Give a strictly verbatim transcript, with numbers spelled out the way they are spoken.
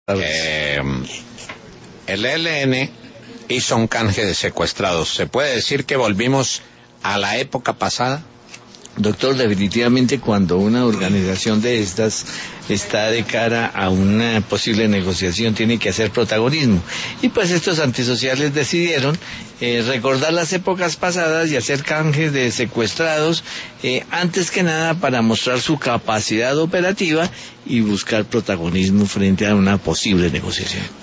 Eh, el E L N hizo un canje de secuestrados. ¿Se puede decir que volvimos a la época pasada? Doctor, definitivamente cuando una organización de estas está de cara a una posible negociación tiene que hacer protagonismo. Y pues estos antisociales decidieron eh, recordar las épocas pasadas y hacer canjes de secuestrados, eh, antes que nada para mostrar su capacidad operativa y buscar protagonismo frente a una posible negociación.